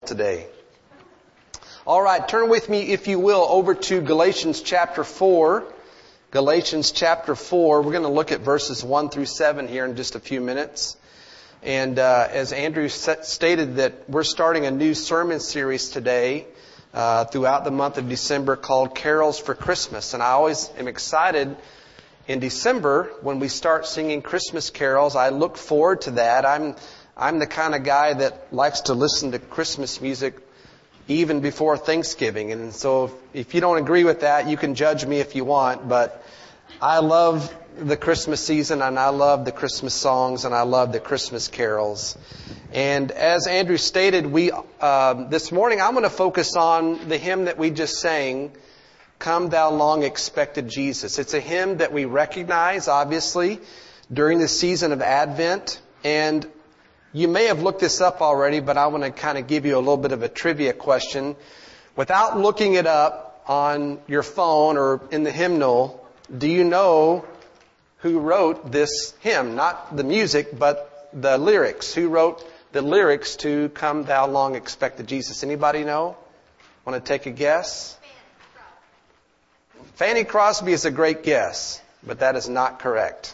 today. All right, turn with me, if you will, over to Galatians chapter 4. Galatians chapter 4. We're going to look at verses 1 through 7 here in just a few minutes. And as Andrew stated, that we're starting a new sermon series today throughout the month of December called Carols for Christmas. And I always am excited in December when we start singing Christmas carols. I look forward to that. I'm the kind of guy that likes to listen to Christmas music even before Thanksgiving. And so if you don't agree with that, you can judge me if you want. But I love the Christmas season, and I love the Christmas songs, and I love the Christmas carols. And as Andrew stated, this morning I'm going to focus on the hymn that we just sang, Come Thou Long Expected Jesus. It's a hymn that we recognize, obviously, during the season of Advent. And you may have looked this up already, but I want to kind of give you a little bit of a trivia question. Without looking it up on your phone or in the hymnal, do you know who wrote this hymn? Not the music, but the lyrics. Who wrote the lyrics to Come Thou Long Expected Jesus? Anybody know? Want to take a guess? Fanny Crosby is a great guess, but that is not correct.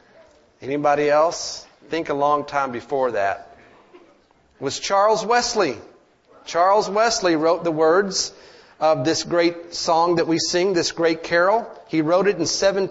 Anybody else? Think a long time before that. It was Charles Wesley. Charles Wesley wrote the words of this great song that we sing, this great carol. He wrote it in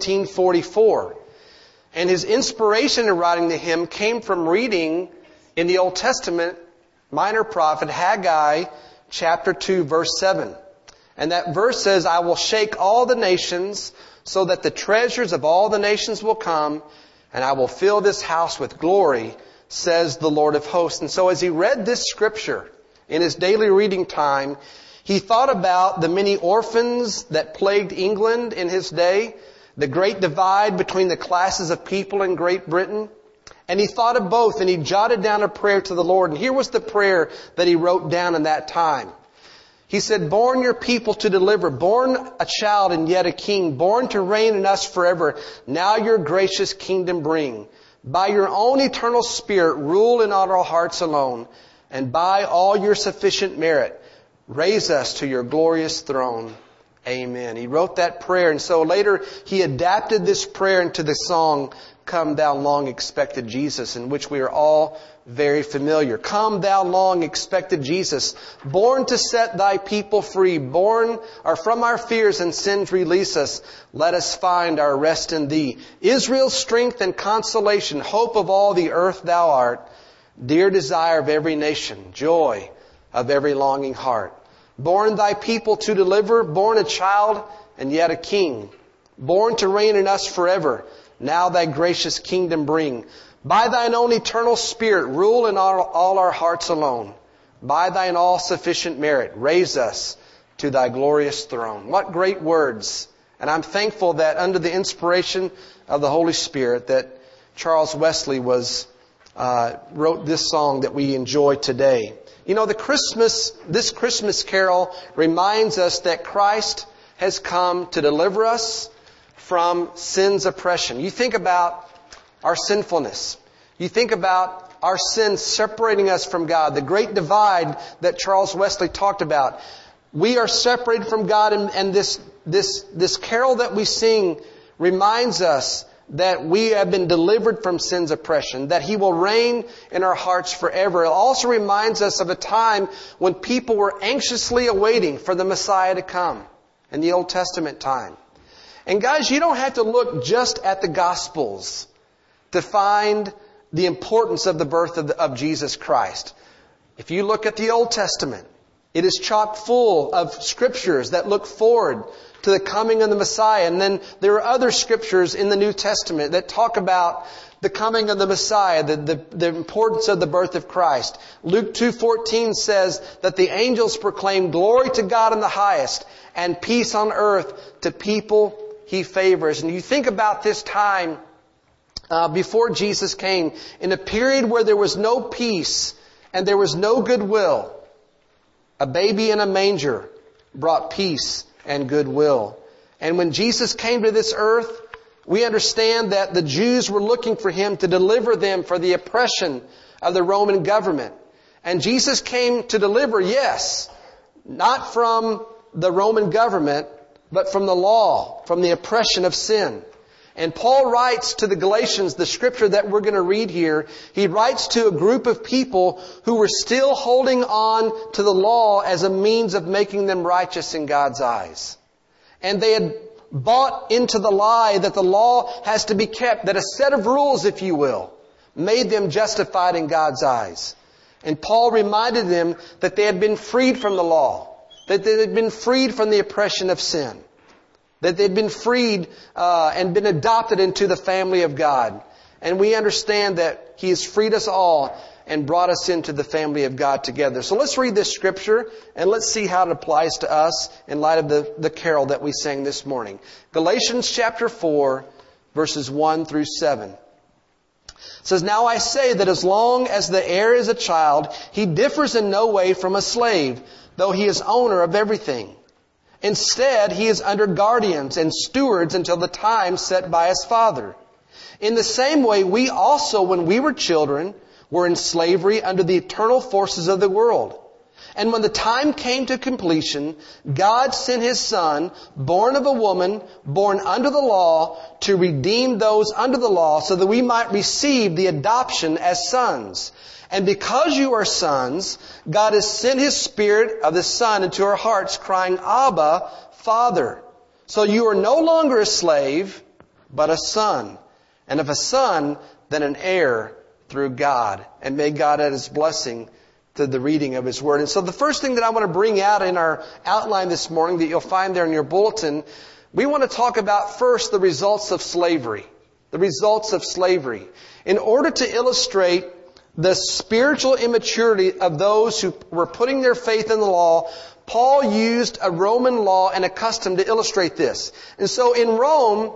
1744. And his inspiration in writing the hymn came from reading in the Old Testament, minor prophet Haggai, chapter 2, verse 7. And that verse says, I will shake all the nations so that the treasures of all the nations will come, and I will fill this house with glory, says the Lord of hosts. And so as he read this scripture in his daily reading time, he thought about the many orphans that plagued England in his day, the great divide between the classes of people in Great Britain. And he thought of both, and he jotted down a prayer to the Lord. And here was the prayer that he wrote down in that time. He said, born your people to deliver, born a child and yet a king, born to reign in us forever. Now your gracious kingdom bring. By your own eternal spirit, rule in our hearts alone. And by all your sufficient merit, raise us to your glorious throne. Amen. He wrote that prayer, and so later he adapted this prayer into the song, Come Thou Long Expected Jesus, in which we are all very familiar. Come Thou Long Expected Jesus, born to set Thy people free, born or from our fears and sins release us. Let us find our rest in Thee. Israel's strength and consolation, hope of all the earth Thou art, dear desire of every nation, joy of every longing heart. Born Thy people to deliver, born a child and yet a king, born to reign in us forever. Now Thy gracious kingdom bring. By Thine own eternal Spirit, rule in all our hearts alone. By Thine all-sufficient merit, raise us to Thy glorious throne. What great words. And I'm thankful that under the inspiration of the Holy Spirit that Charles Wesley wrote this song that we enjoy today. You know, this Christmas carol reminds us that Christ has come to deliver us from sin's oppression. You think about our sinfulness. You think about our sins separating us from God, the great divide that Charles Wesley talked about. We are separated from God, and this carol that we sing reminds us that we have been delivered from sin's oppression, that He will reign in our hearts forever. It also reminds us of a time when people were anxiously awaiting for the Messiah to come in the Old Testament time. And guys, you don't have to look just at the Gospels to find the importance of the birth of Jesus Christ. If you look at the Old Testament, it is chock full of scriptures that look forward to the coming of the Messiah. And then there are other scriptures in the New Testament that talk about the coming of the Messiah, the importance of the birth of Christ. Luke 2:14 says that the angels proclaim glory to God in the highest and peace on earth to people He favors. And you think about this time before Jesus came, in a period where there was no peace and there was no goodwill. A baby in a manger brought peace and goodwill. And when Jesus came to this earth, we understand that the Jews were looking for Him to deliver them from the oppression of the Roman government. And Jesus came to deliver, yes, not from the Roman government, but from the law, from the oppression of sin. And Paul writes to the Galatians, the scripture that we're going to read here, he writes to a group of people who were still holding on to the law as a means of making them righteous in God's eyes. And they had bought into the lie that the law has to be kept, that a set of rules, if you will, made them justified in God's eyes. And Paul reminded them that they had been freed from the law, that they had been freed from the oppression of sin, that they'd been freed and been adopted into the family of God. And we understand that He has freed us all and brought us into the family of God together. So let's read this scripture and let's see how it applies to us in light of the carol that we sang this morning. Galatians chapter 4, verses 1 through 7. It says, "Now I say that as long as the heir is a child, he differs in no way from a slave, though he is owner of everything. Instead, he is under guardians and stewards until the time set by his father. In the same way, we also, when we were children, were in slavery under the eternal forces of the world. And when the time came to completion, God sent His Son, born of a woman, born under the law, to redeem those under the law so that we might receive the adoption as sons. And because you are sons, God has sent His Spirit of the Son into our hearts, crying, Abba, Father. So you are no longer a slave, but a son. And if a son, then an heir through God." And may God add His blessing to the reading of His Word. And so the first thing that I want to bring out in our outline this morning that you'll find there in your bulletin, we want to talk about first the results of slavery. The results of slavery. In order to illustrate the spiritual immaturity of those who were putting their faith in the law, Paul used a Roman law and a custom to illustrate this. And so in Rome,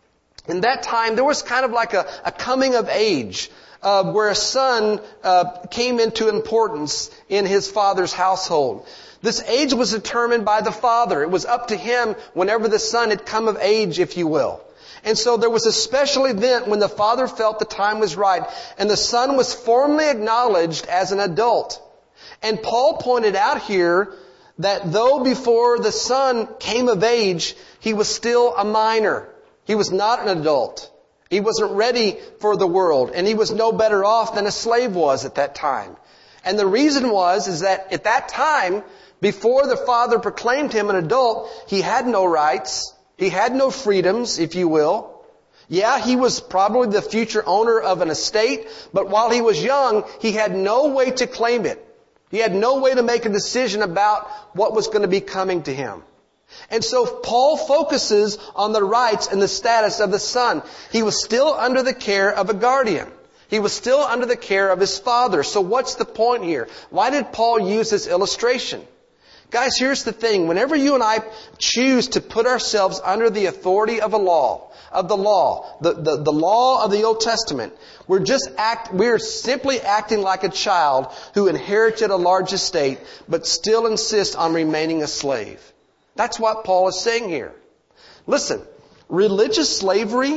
in that time, there was kind of like a coming of age, where a son came into importance in his father's household. This age was determined by the father. It was up to him whenever the son had come of age, if you will. And so there was a special event when the father felt the time was right, and the son was formally acknowledged as an adult. And Paul pointed out here that though before the son came of age, he was still a minor. He was not an adult. He wasn't ready for the world, and he was no better off than a slave was at that time. And the reason is that at that time, before the father proclaimed him an adult, he had no rights. He had no freedoms, if you will. Yeah, he was probably the future owner of an estate, but while he was young, he had no way to claim it. He had no way to make a decision about what was going to be coming to him. And so Paul focuses on the rights and the status of the son. He was still under the care of a guardian. He was still under the care of his father. So what's the point here? Why did Paul use this illustration? Guys, here's the thing. Whenever you and I choose to put ourselves under the authority of the law of the law of the Old Testament, we're simply acting like a child who inherited a large estate, but still insists on remaining a slave. That's what Paul is saying here. Listen, religious slavery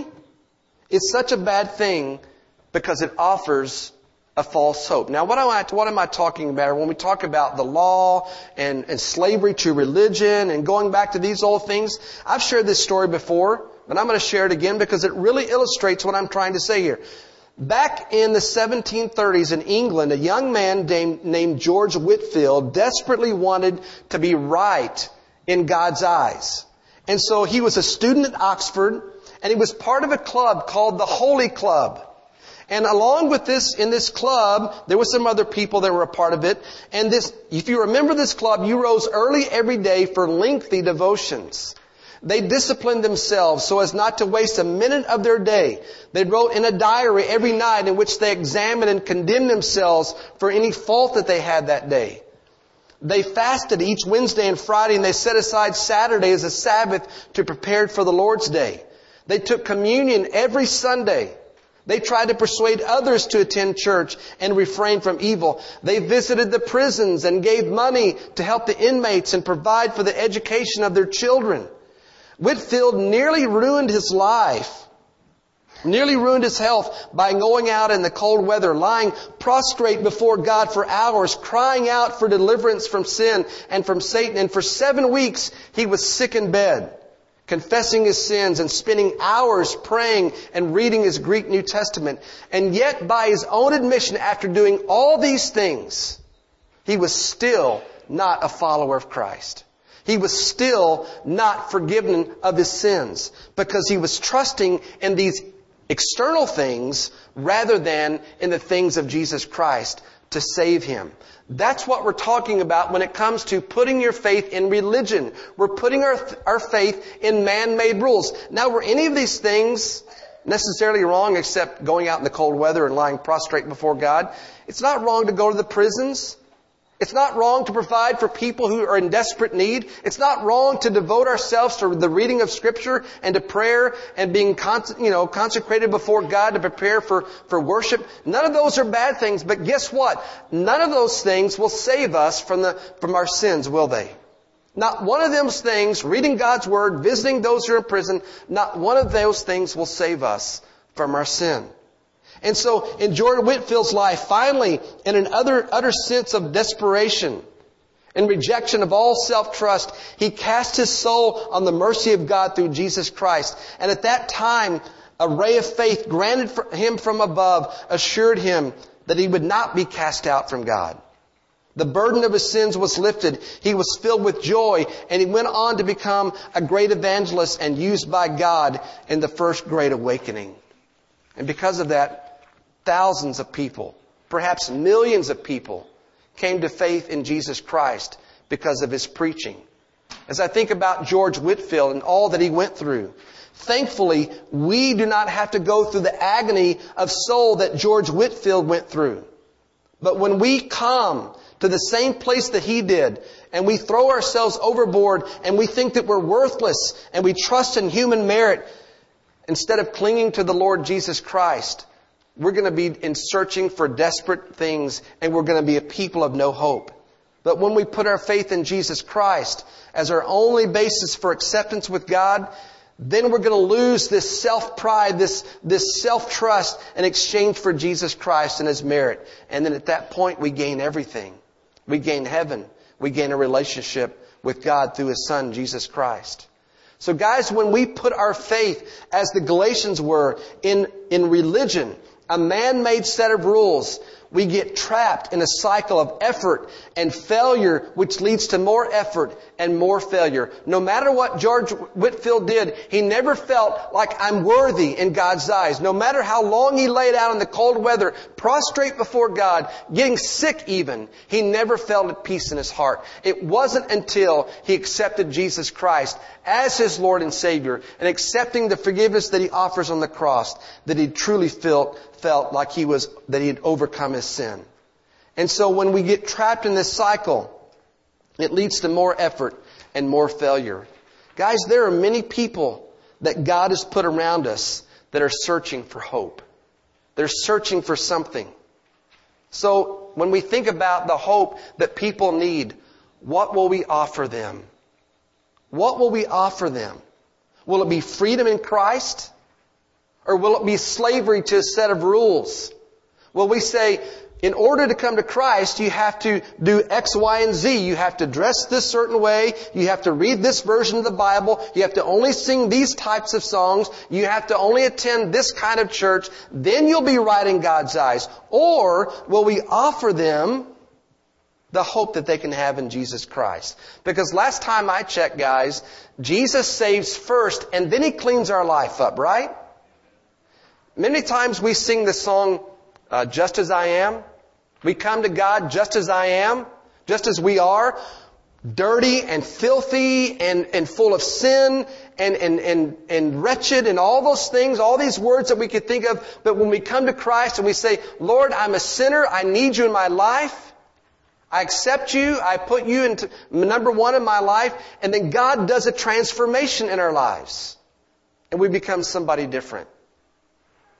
is such a bad thing because it offers a false hope. Now, what am I talking about when we talk about the law and slavery to religion and going back to these old things? I've shared this story before, but I'm going to share it again because it really illustrates what I'm trying to say here. Back in the 1730s in England, a young man named George Whitefield desperately wanted to be right in God's eyes. And so he was a student at Oxford, and he was part of a club called the Holy Club. And along with this, in this club, there were some other people that were a part of it. And if you remember this club, you rose early every day for lengthy devotions. They disciplined themselves so as not to waste a minute of their day. They wrote in a diary every night in which they examined and condemned themselves for any fault that they had that day. They fasted each Wednesday and Friday, and they set aside Saturday as a Sabbath to prepare for the Lord's Day. They took communion every Sunday. They tried to persuade others to attend church and refrain from evil. They visited the prisons and gave money to help the inmates and provide for the education of their children. Whitefield nearly ruined his life Nearly ruined his health by going out in the cold weather, lying prostrate before God for hours, crying out for deliverance from sin and from Satan. And for 7 weeks, he was sick in bed, confessing his sins and spending hours praying and reading his Greek New Testament. And yet, by his own admission, after doing all these things, he was still not a follower of Christ. He was still not forgiven of his sins because he was trusting in these external things rather than in the things of Jesus Christ to save him. That's what we're talking about when it comes to putting your faith in religion. We're putting our faith in man-made rules. Now, were any of these things necessarily wrong except going out in the cold weather and lying prostrate before God? It's not wrong to go to the prisons. It's not wrong to provide for people who are in desperate need. It's not wrong to devote ourselves to the reading of Scripture and to prayer and being consecrated before God to prepare for worship. None of those are bad things, but guess what? None of those things will save us from our sins, will they? Not one of those things, reading God's Word, visiting those who are in prison, not one of those things will save us from our sin. And so, in Jordan Whitfield's life, finally, in an utter sense of desperation and rejection of all self-trust, he cast his soul on the mercy of God through Jesus Christ. And at that time, a ray of faith granted him from above assured him that he would not be cast out from God. The burden of his sins was lifted. He was filled with joy, and he went on to become a great evangelist and used by God in the first Great Awakening. And because of that, thousands of people, perhaps millions of people, came to faith in Jesus Christ because of his preaching. As I think about George Whitefield and all that he went through, thankfully, we do not have to go through the agony of soul that George Whitefield went through. But when we come to the same place that he did, and we throw ourselves overboard, and we think that we're worthless, and we trust in human merit, instead of clinging to the Lord Jesus Christ, we're going to be in searching for desperate things, and we're going to be a people of no hope. But when we put our faith in Jesus Christ as our only basis for acceptance with God, then we're going to lose this self-pride, this self-trust in exchange for Jesus Christ and His merit. And then at that point, we gain everything. We gain heaven. We gain a relationship with God through His Son, Jesus Christ. So guys, when we put our faith, as the Galatians were, in religion, a man-made set of rules, we get trapped in a cycle of effort and failure, which leads to more effort and more failure. No matter what George Whitefield did, he never felt like I'm worthy in God's eyes. No matter how long he laid out in the cold weather, prostrate before God, getting sick even, he never felt at peace in his heart. It wasn't until he accepted Jesus Christ as his Lord and Savior and accepting the forgiveness that He offers on the cross that he truly felt like that he had overcome his sin. And so when we get trapped in this cycle, it leads to more effort and more failure. Guys, there are many people that God has put around us that are searching for hope. They're searching for something. So when we think about the hope that people need, what will we offer them? What will we offer them? Will it be freedom in Christ? Or will it be slavery to a set of rules? Will we say, in order to come to Christ, you have to do X, Y, and Z. You have to dress this certain way. You have to read this version of the Bible. You have to only sing these types of songs. You have to only attend this kind of church. Then you'll be right in God's eyes. Or will we offer them the hope that they can have in Jesus Christ? Because last time I checked, guys, Jesus saves first and then He cleans our life up, right? Many times we sing the song, Just As I Am. We come to God just as I am, just as we are, dirty and filthy and full of sin and wretched and all those things, all these words that we could think of. But when we come to Christ and we say, Lord, I'm a sinner, I need You in my life, I accept You, I put You into number one in my life, and then God does a transformation in our lives. And we become somebody different.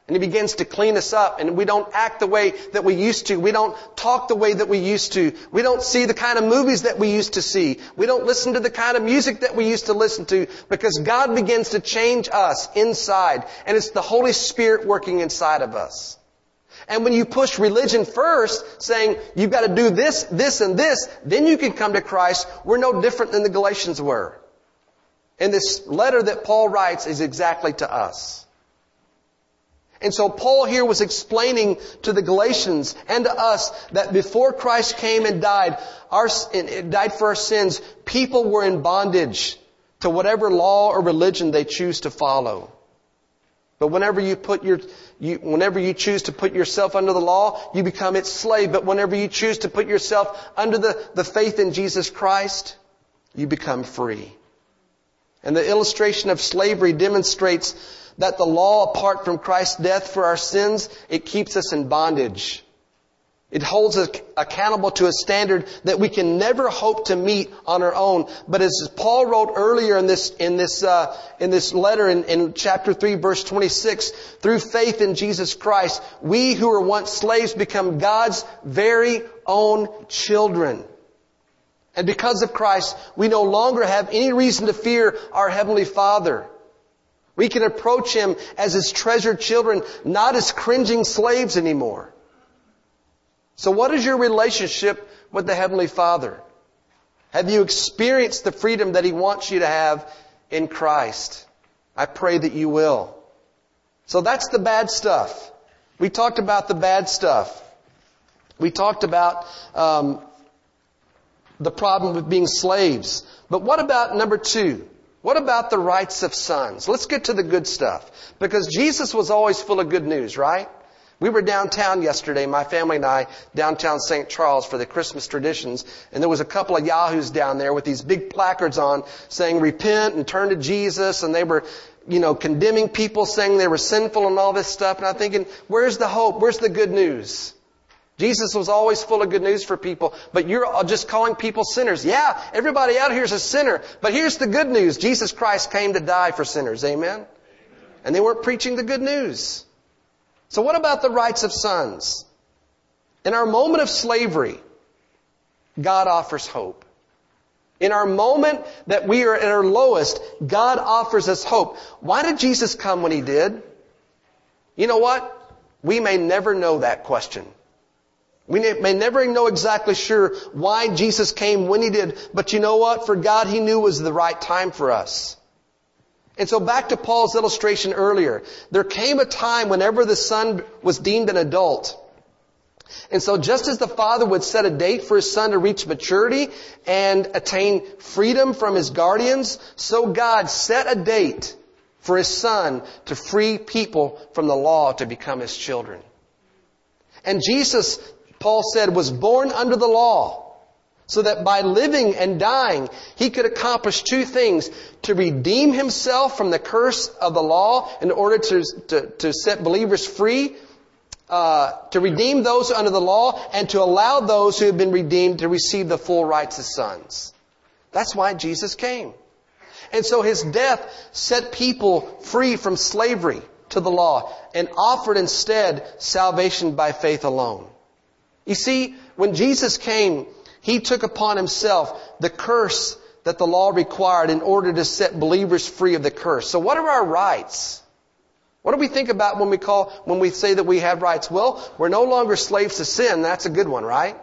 And He begins to clean us up, and we don't act the way that we used to. We don't talk the way that we used to. We don't see the kind of movies that we used to see. We don't listen to the kind of music that we used to listen to, because God begins to change us inside. And it's the Holy Spirit working inside of us. And when you push religion first, saying you've got to do this, this, and this, then you can come to Christ, we're no different than the Galatians were. And this letter that Paul writes is exactly to us. And so Paul here was explaining to the Galatians and to us that before Christ came and died for our sins, people were in bondage to whatever law or religion they choose to follow. But whenever you choose to put yourself under the law, you become its slave. But whenever you choose to put yourself under the faith in Jesus Christ, you become free. And the illustration of slavery demonstrates that the law, apart from Christ's death for our sins, it keeps us in bondage. It holds us accountable to a standard that we can never hope to meet on our own. But as Paul wrote earlier in this letter in chapter 3, verse 26, through faith in Jesus Christ, we who were once slaves become God's very own children. And because of Christ, we no longer have any reason to fear our Heavenly Father. We can approach Him as His treasured children, not as cringing slaves anymore. So what is your relationship with the Heavenly Father? Have you experienced the freedom that He wants you to have in Christ? I pray that you will. So that's the bad stuff. We talked about the bad stuff. We talked about the problem with being slaves. But what about number 2? What about the rights of sons? Let's get to the good stuff. Because Jesus was always full of good news, right? We were downtown yesterday, my family and I, downtown St. Charles for the Christmas traditions. And there was a couple of yahoos down there with these big placards on saying, repent and turn to Jesus. And they were, condemning people, saying they were sinful and all this stuff. And I'm thinking, where's the hope? Where's the good news? Jesus was always full of good news for people, but you're just calling people sinners. Yeah, everybody out here is a sinner, but here's the good news. Jesus Christ came to die for sinners. Amen? And they weren't preaching the good news. So what about the rights of sons? In our moment of slavery, God offers hope. In our moment that we are at our lowest, God offers us hope. Why did Jesus come when He did? You know what? We may never know that question. We may never know exactly sure why Jesus came when He did. But you know what? For God, He knew it was the right time for us. And so back to Paul's illustration earlier. There came a time whenever the son was deemed an adult. And so just as the father would set a date for his son to reach maturity and attain freedom from his guardians, so God set a date for His Son to free people from the law to become His children. And Jesus, Paul said, was born under the law, so that by living and dying, He could accomplish 2 things: to redeem Himself from the curse of the law in order to set believers free, to redeem those under the law, and to allow those who have been redeemed to receive the full rights as sons. That's why Jesus came. And so His death set people free from slavery to the law and offered instead salvation by faith alone. You see, when Jesus came, He took upon Himself the curse that the law required in order to set believers free of the curse. So what are our rights? What do we think about when we say that we have rights? Well, we're no longer slaves to sin. That's a good one, right?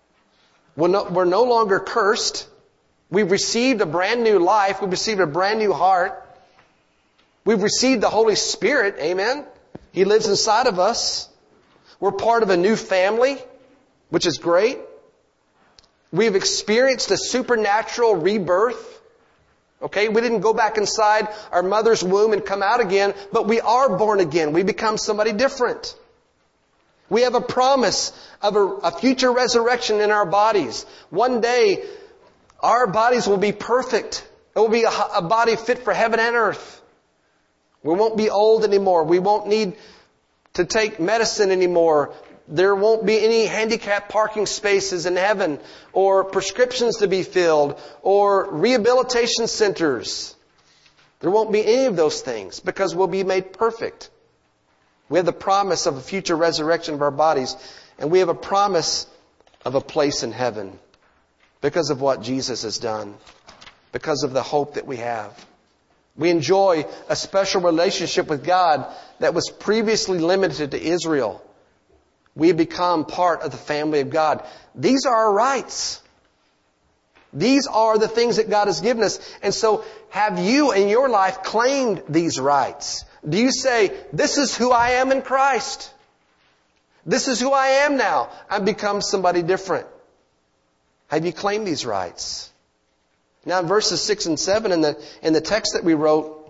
We're no longer cursed. We've received a brand new life. We've received a brand new heart. We've received the Holy Spirit. Amen. He lives inside of us. We're part of a new family, which is great. We've experienced a supernatural rebirth. Okay, we didn't go back inside our mother's womb and come out again, but we are born again. We become somebody different. We have a promise of a future resurrection in our bodies. One day, our bodies will be perfect. It will be a body fit for heaven and earth. We won't be old anymore. We won't need to take medicine anymore. There won't be any handicapped parking spaces in heaven, or prescriptions to be filled, or rehabilitation centers. There won't be any of those things because we'll be made perfect. We have the promise of a future resurrection of our bodies. And we have a promise of a place in heaven because of what Jesus has done, because of the hope that we have. We enjoy a special relationship with God that was previously limited to Israel. We have become part of the family of God. These are our rights. These are the things that God has given us. And so have you in your life claimed these rights? Do you say, this is who I am in Christ? This is who I am now. I've become somebody different. Have you claimed these rights? Now in verses 6 and 7 in the text that we wrote,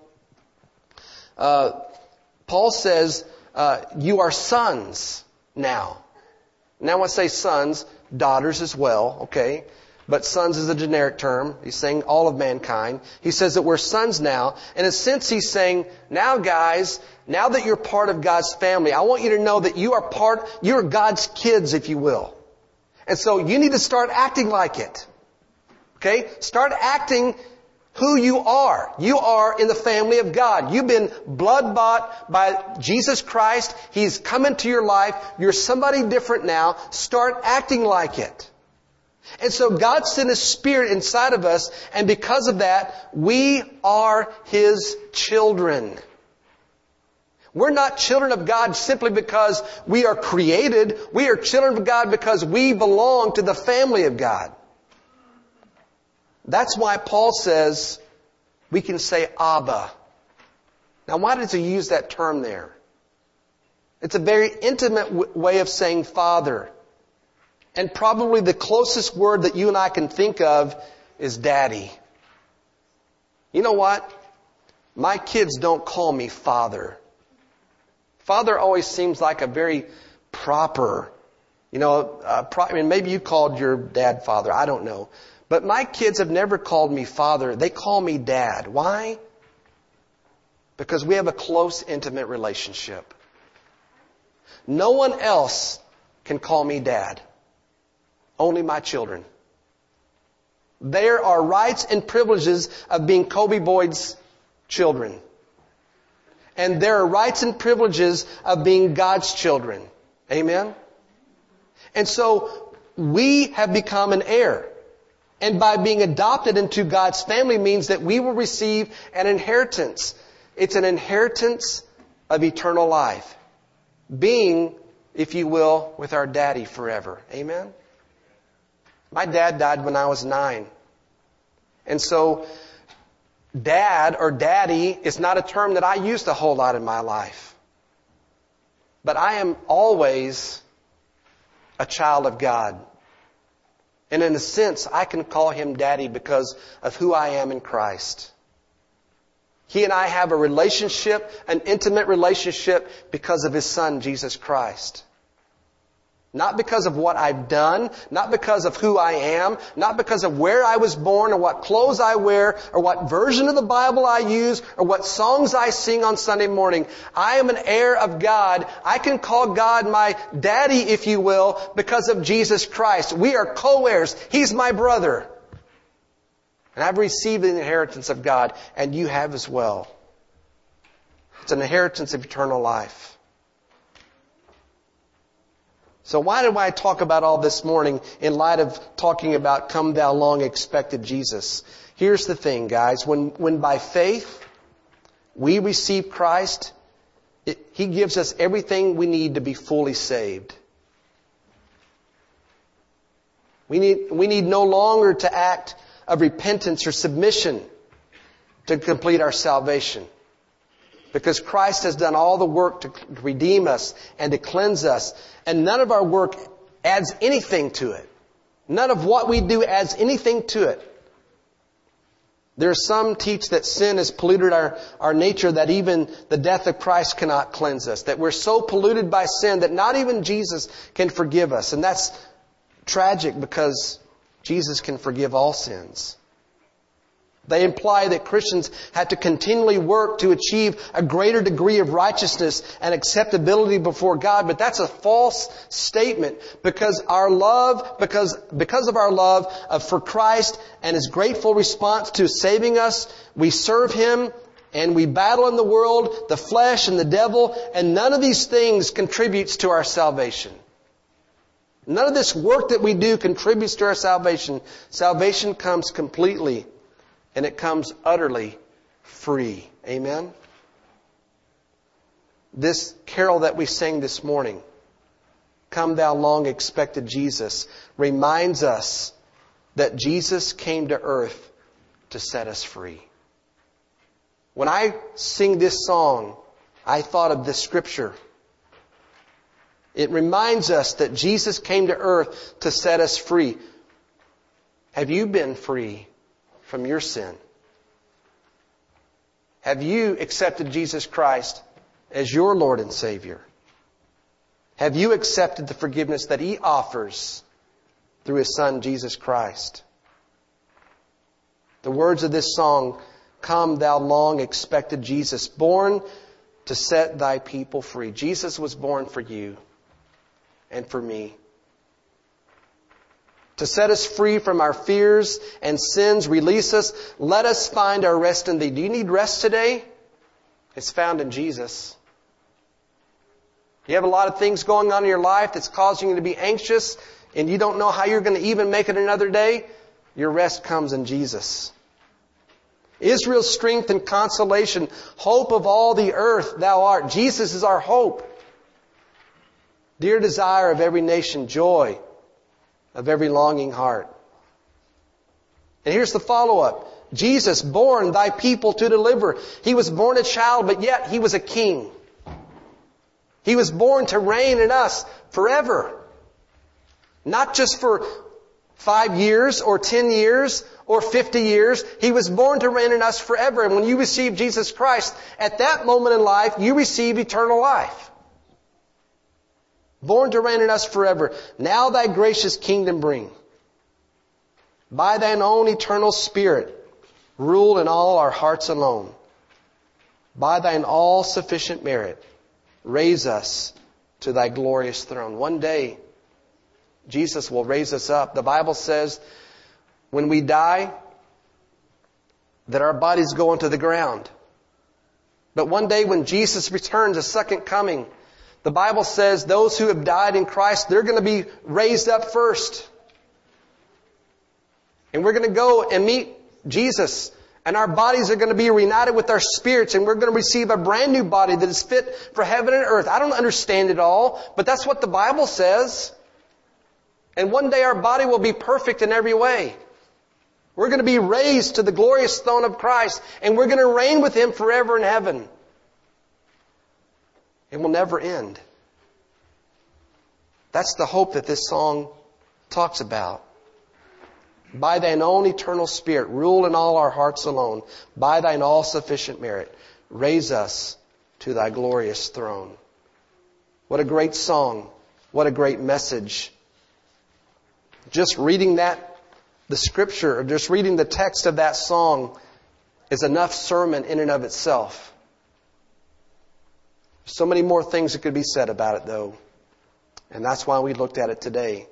Paul says, you are sons now. Now when I say sons, daughters as well, okay? But sons is a generic term. He's saying all of mankind. He says that we're sons now. In a sense, he's saying, now guys, now that you're part of God's family, I want you to know that you're God's kids, if you will. And so you need to start acting like it. Okay? Start acting who you are. You are in the family of God. You've been blood bought by Jesus Christ. He's come into your life. You're somebody different now. Start acting like it. And so God sent His Spirit inside of us, and because of that, we are His children. We're not children of God simply because we are created. We are children of God because we belong to the family of God. That's why Paul says we can say Abba. Now, why does he use that term there? It's a very intimate way of saying Father. And probably the closest word that you and I can think of is Daddy. You know what? My kids don't call me Father. Father always seems like a very proper, maybe you called your dad Father. I don't know. But my kids have never called me Father. They call me Dad. Why? Because we have a close, intimate relationship. No one else can call me Dad. Only my children. There are rights and privileges of being Kobe Boyd's children. And there are rights and privileges of being God's children. Amen? And so we have become an heir. And by being adopted into God's family means that we will receive an inheritance. It's an inheritance of eternal life. Being, if you will, with our daddy forever. Amen? My dad died when I was 9. And so, dad or daddy is not a term that I used a whole lot in my life. But I am always a child of God. And in a sense, I can call Him Daddy because of who I am in Christ. He and I have a relationship, an intimate relationship, because of His Son, Jesus Christ. Not because of what I've done, not because of who I am, not because of where I was born or what clothes I wear or what version of the Bible I use or what songs I sing on Sunday morning. I am an heir of God. I can call God my daddy, if you will, because of Jesus Christ. We are co-heirs. He's my brother. And I've received the inheritance of God, and you have as well. It's an inheritance of eternal life. So why do I talk about all this morning in light of talking about come thou long expected Jesus? Here's the thing, guys. When by faith we receive Christ, He gives us everything we need to be fully saved. We need no longer to act of repentance or submission to complete our salvation. Because Christ has done all the work to redeem us and to cleanse us. And none of our work adds anything to it. None of what we do adds anything to it. There are some teach that sin has polluted our nature that even the death of Christ cannot cleanse us. That we're so polluted by sin that not even Jesus can forgive us. And that's tragic because Jesus can forgive all sins. They imply that Christians have to continually work to achieve a greater degree of righteousness and acceptability before God, but that's a false statement because of our love for Christ and His grateful response to saving us, we serve Him And we battle in the world, the flesh and the devil, and none of these things contributes to our salvation. None of this work that we do contributes to our salvation. Salvation comes completely, and it comes utterly free. Amen? This carol that we sang this morning, Come Thou Long Expected Jesus, reminds us that Jesus came to earth to set us free. When I sing this song, I thought of this scripture. It reminds us that Jesus came to earth to set us free. Have you been free from your sin? Have you accepted Jesus Christ as your Lord and Savior? Have you accepted the forgiveness that He offers through His Son, Jesus Christ? The words of this song, Come Thou Long Expected Jesus, born to set Thy people free. Jesus was born for you and for me. To set us free from our fears and sins, release us. Let us find our rest in Thee. Do you need rest today? It's found in Jesus. You have a lot of things going on in your life that's causing you to be anxious and you don't know how you're going to even make it another day. Your rest comes in Jesus. Israel's strength and consolation, hope of all the earth thou art. Jesus is our hope. Dear desire of every nation, joy of every longing heart. And here's the follow-up. Jesus, born thy people to deliver. He was born a child, but yet He was a king. He was born to reign in us forever. Not just for 5 years or 10 years or 50 years. He was born to reign in us forever. And when you receive Jesus Christ, at that moment in life, you receive eternal life. Born to reign in us forever. Now Thy gracious kingdom bring. By Thine own eternal Spirit, rule in all our hearts alone. By Thine all-sufficient merit, raise us to Thy glorious throne. One day, Jesus will raise us up. The Bible says when we die, that our bodies go into the ground. But one day when Jesus returns, a second coming, the Bible says those who have died in Christ, they're going to be raised up first. And we're going to go and meet Jesus. And our bodies are going to be reunited with our spirits. And we're going to receive a brand new body that is fit for heaven and earth. I don't understand it all, but that's what the Bible says. And one day our body will be perfect in every way. We're going to be raised to the glorious throne of Christ. And we're going to reign with Him forever in heaven. It will never end. That's the hope that this song talks about. By Thine own eternal Spirit, rule in all our hearts alone. By Thine all-sufficient merit, raise us to Thy glorious throne. What a great song. What a great message. Just reading the scripture, or just reading the text of that song is enough sermon in and of itself. So many more things that could be said about it, though. And that's why we looked at it today.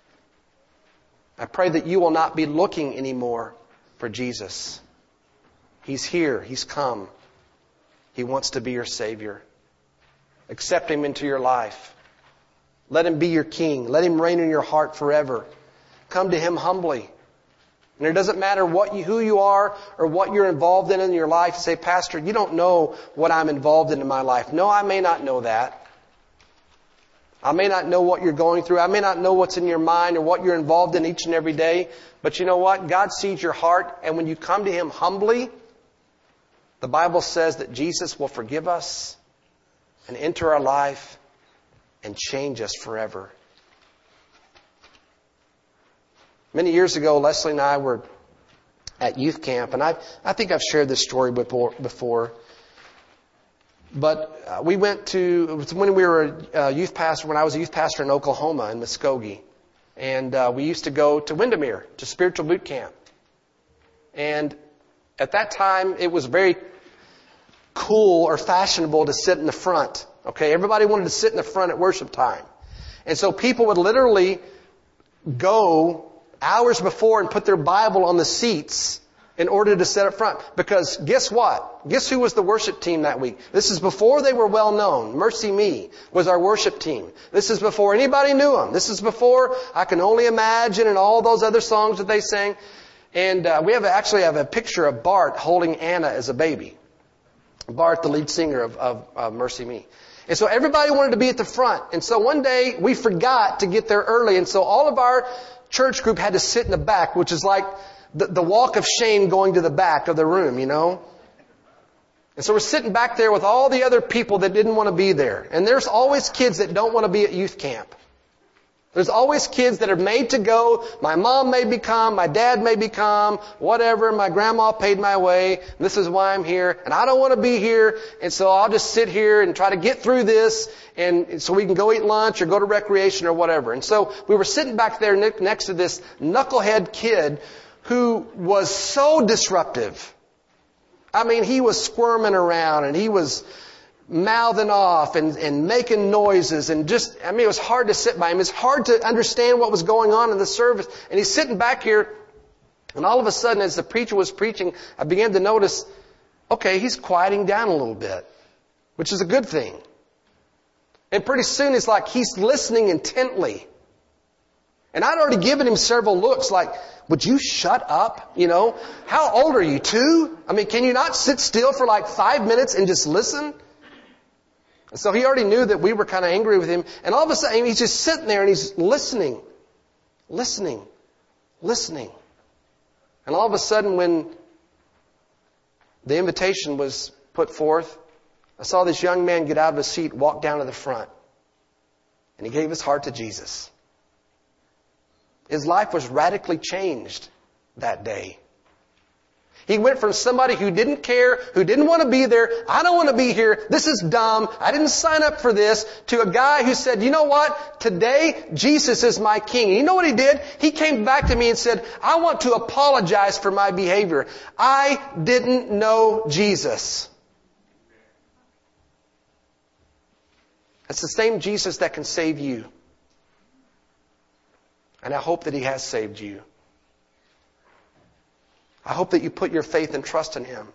I pray that you will not be looking anymore for Jesus. He's here. He's come. He wants to be your Savior. Accept Him into your life. Let Him be your King. Let Him reign in your heart forever. Come to Him humbly. And it doesn't matter who you are or what you're involved in your life. Say, Pastor, you don't know what I'm involved in my life. No, I may not know that. I may not know what you're going through. I may not know what's in your mind or what you're involved in each and every day. But you know what? God sees your heart. And when you come to Him humbly, the Bible says that Jesus will forgive us and enter our life and change us forever. Many years ago, Leslie and I were at youth camp, and I think I've shared this story before. But we went to, it was when we were a youth pastor, when I was a youth pastor in Oklahoma, in Muskogee. And we used to go to Windermere, to spiritual boot camp. And at that time, it was very cool or fashionable to sit in the front. Okay, everybody wanted to sit in the front at worship time. And so people would literally go hours before and put their Bible on the seats in order to sit up front. Because guess what? Guess who was the worship team that week? This is before they were well known. Mercy Me was our worship team. This is before anybody knew them. This is before I Can Only Imagine and all those other songs that they sang. And we actually have a picture of Bart holding Anna as a baby. Bart, the lead singer of Mercy Me. And so everybody wanted to be at the front. And so one day we forgot to get there early. And so all of our church group had to sit in the back, which is like the walk of shame going to the back of the room, you know. And so we're sitting back there with all the other people that didn't want to be there. And there's always kids that don't want to be at youth camp. There's always kids that are made to go. My mom may become, my dad may become, whatever. My grandma paid my way. This is why I'm here. And I don't want to be here. And so I'll just sit here and try to get through this. And so we can go eat lunch or go to recreation or whatever. And so we were sitting back there next to this knucklehead kid who was so disruptive. I mean, he was squirming around and he was mouthing off and making noises and just, I mean, it was hard to sit by him. It's hard to understand what was going on in the service. And he's sitting back here, and all of a sudden, as the preacher was preaching, I began to notice, okay, he's quieting down a little bit, which is a good thing. And pretty soon it's like he's listening intently. And I'd already given him several looks like, would you shut up? You know, how old are you, 2? I mean, can you not sit still for like 5 minutes and just listen? And so he already knew that we were kind of angry with him. And all of a sudden, he's just sitting there and he's listening. And all of a sudden, when the invitation was put forth, I saw this young man get out of his seat, walk down to the front. And he gave his heart to Jesus. His life was radically changed that day. He went from somebody who didn't care, who didn't want to be there, I don't want to be here, this is dumb, I didn't sign up for this, to a guy who said, you know what, today Jesus is my king. And you know what he did? He came back to me and said, I want to apologize for my behavior. I didn't know Jesus. It's the same Jesus that can save you. And I hope that He has saved you. I hope that you put your faith and trust in Him.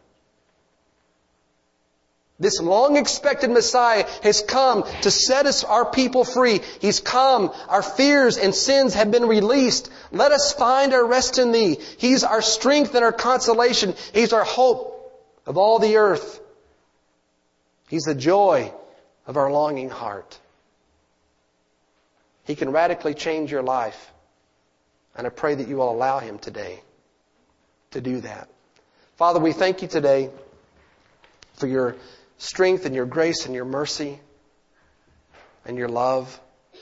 This long-expected Messiah has come to set us, our people, free. He's come. Our fears and sins have been released. Let us find our rest in Thee. He's our strength and our consolation. He's our hope of all the earth. He's the joy of our longing heart. He can radically change your life. And I pray that you will allow Him today to do that. Father, we thank You today for Your strength and Your grace and Your mercy and Your love.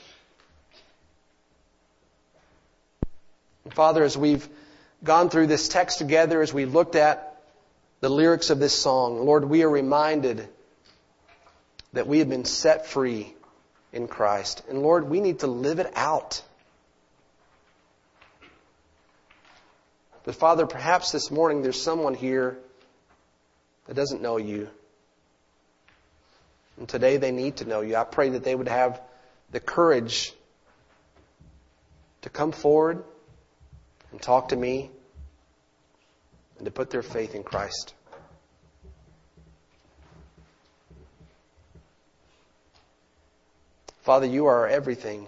And Father, as we've gone through this text together, as we looked at the lyrics of this song, Lord, we are reminded that we have been set free in Christ. And Lord, we need to live it out. But Father, perhaps this morning there's someone here that doesn't know You. And today they need to know You. I pray that they would have the courage to come forward and talk to me and to put their faith in Christ. Father, You are our everything.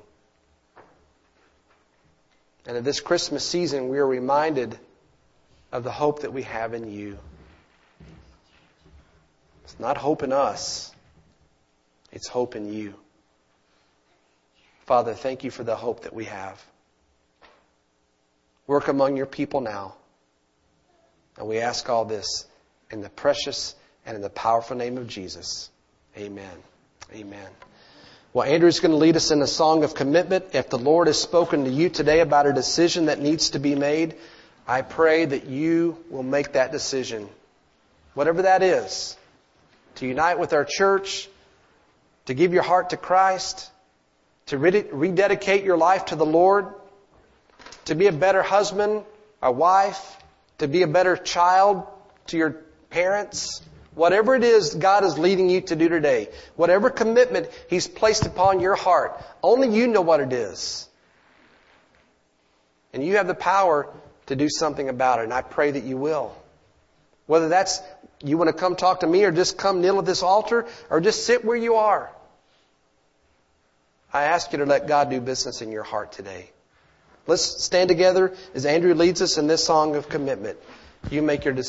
And at this Christmas season, we are reminded of the hope that we have in You. It's not hope in us. It's hope in You. Father, thank You for the hope that we have. Work among Your people now. And we ask all this in the precious and in the powerful name of Jesus. Amen. Amen. Well, Andrew's going to lead us in a song of commitment. If the Lord has spoken to you today about a decision that needs to be made, I pray that you will make that decision. Whatever that is. To unite with our church, to give your heart to Christ, to rededicate your life to the Lord, to be a better husband, a wife, to be a better child to your parents. Whatever it is God is leading you to do today, whatever commitment He's placed upon your heart, only you know what it is. And you have the power to do something about it, and I pray that you will. Whether that's you want to come talk to me or just come kneel at this altar or just sit where you are. I ask you to let God do business in your heart today. Let's stand together as Andrew leads us in this song of commitment. You make your decision.